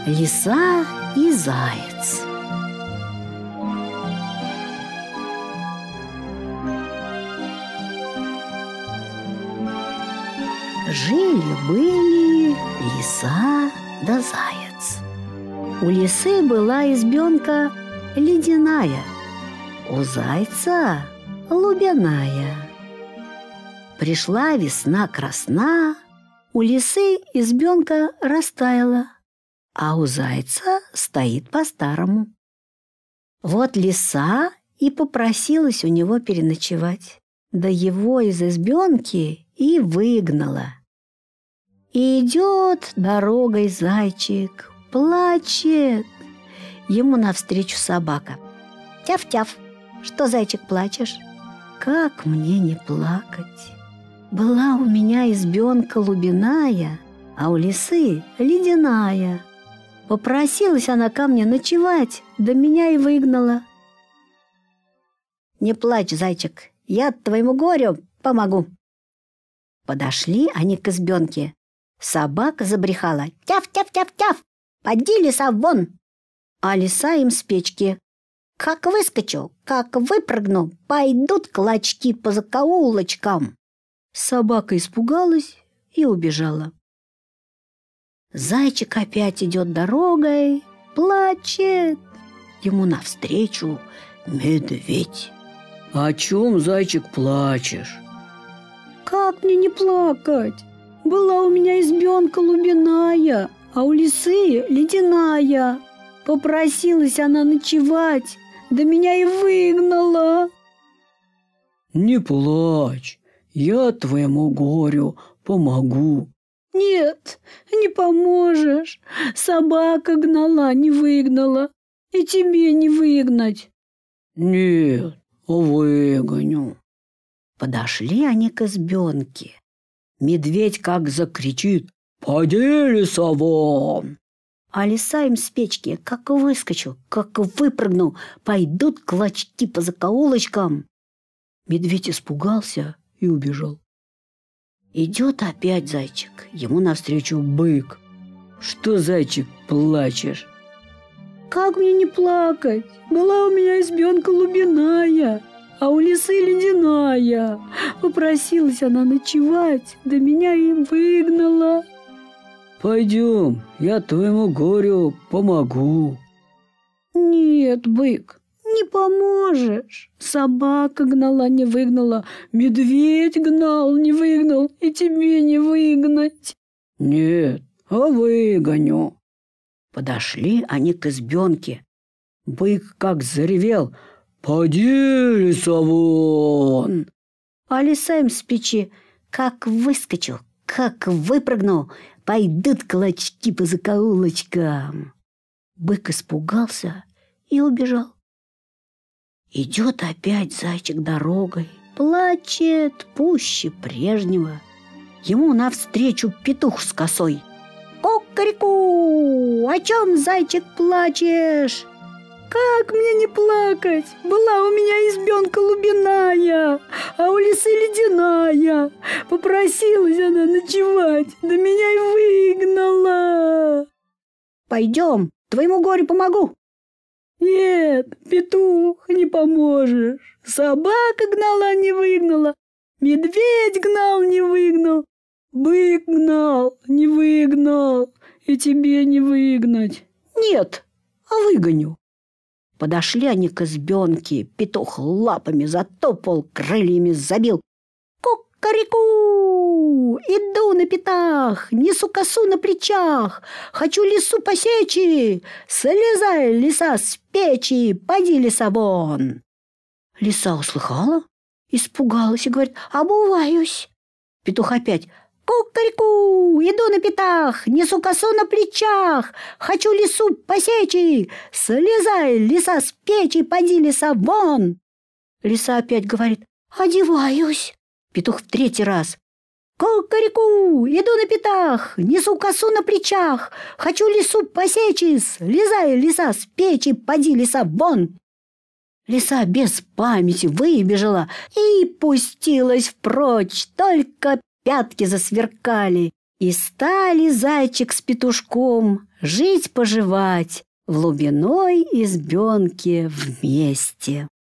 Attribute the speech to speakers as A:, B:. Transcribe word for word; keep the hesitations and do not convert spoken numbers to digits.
A: Лиса и заяц. Жили-были лиса да заяц. У лисы была избенка ледяная, у зайца лубяная. Пришла весна красна, у лисы избенка растаяла, а у зайца стоит по-старому. Вот лиса и попросилась у него переночевать, да его из избенки и выгнала. И идет дорогой зайчик, плачет. Ему навстречу собака. Тяф-тяф, что, зайчик, плачешь? Как мне не плакать? Была у меня избенка лубяная, а у лисы ледяная. Попросилась она ко мне ночевать, да меня и выгнала. Не плачь, зайчик, я твоему горю помогу. Подошли они к избенке. Собака забрехала. Тяф-тяф-тяф-тяф, поди, лиса, вон. А лиса им с печки. Как выскочу, как выпрыгну, пойдут клочки по закоулочкам. Собака испугалась и убежала. Зайчик опять идет дорогой, плачет. Ему навстречу медведь.
B: О чем, зайчик, плачешь?
A: Как мне не плакать? Была у меня избенка лубяная, а у лисы ледяная. Попросилась она ночевать, да меня и выгнала.
B: Не плачь, я твоему горю помогу.
A: Нет, не поможешь. Собака гнала, не выгнала. И тебе не выгнать.
B: Нет, выгоню.
A: Подошли они к избенке. Медведь как закричит:
B: «Поди, лиса, вон!»
A: А лиса им с печки как выскочу, как выпрыгну, пойдут клочки по закоулочкам. Медведь испугался и убежал. Идет опять зайчик, ему навстречу бык.
B: Что, зайчик, плачешь?
A: Как мне не плакать? Была у меня избенка лубяная, а у лисы ледяная. Попросилась она ночевать, да меня и выгнала.
B: Пойдем, я твоему горю помогу.
A: Нет, бык, не поможешь. Собака гнала, не выгнала, медведь гнал, не выгнал, и тебе не выгнать.
B: Нет, а выгоню.
A: Подошли они к избенке.
B: Бык как заревел: «Поди, лиса, вон!»
A: А лиса им с печи как выскочил, как выпрыгнул, пойдут клочки по закоулочкам. Бык испугался и убежал. Идет опять зайчик дорогой, плачет пуще прежнего. Ему навстречу петух с косой. Кукареку, о чем, зайчик, плачешь? Как мне не плакать? Была у меня избенка лубяная, а у лисы ледяная. Попросилась она ночевать, да меня и выгнала. Пойдем, твоему горю помогу. Нет, петух, не поможешь. Собака гнала, не выгнала. Медведь гнал, не выгнал. Бык гнал, не выгнал. И тебе не выгнать. Нет, а выгоню. Подошли они к избенке. Петух лапами затопал, крыльями забил. Кукареку! Иду на пятах, несу косу на плечах. Хочу лису посечь. Слезай, лиса, с печи, поди, лиса, вон. Лиса услыхала, испугалась и говорит: обуваюсь. Петух опять: кукареку, иду на пятах, несу косу на плечах, хочу лису посечь. Слезай, лиса, с печи, поди, лиса, вон. Лиса опять говорит: одеваюсь. Петух в третий раз: кукареку, иду на пятах, несу косу на плечах, хочу лису посечь. Слезай, лиса, с печи, поди, лиса, вон. Лиса без памяти выбежала и пустилась впрочь, только пятки засверкали. И стали зайчик с петушком жить-поживать в лубиной избенке вместе.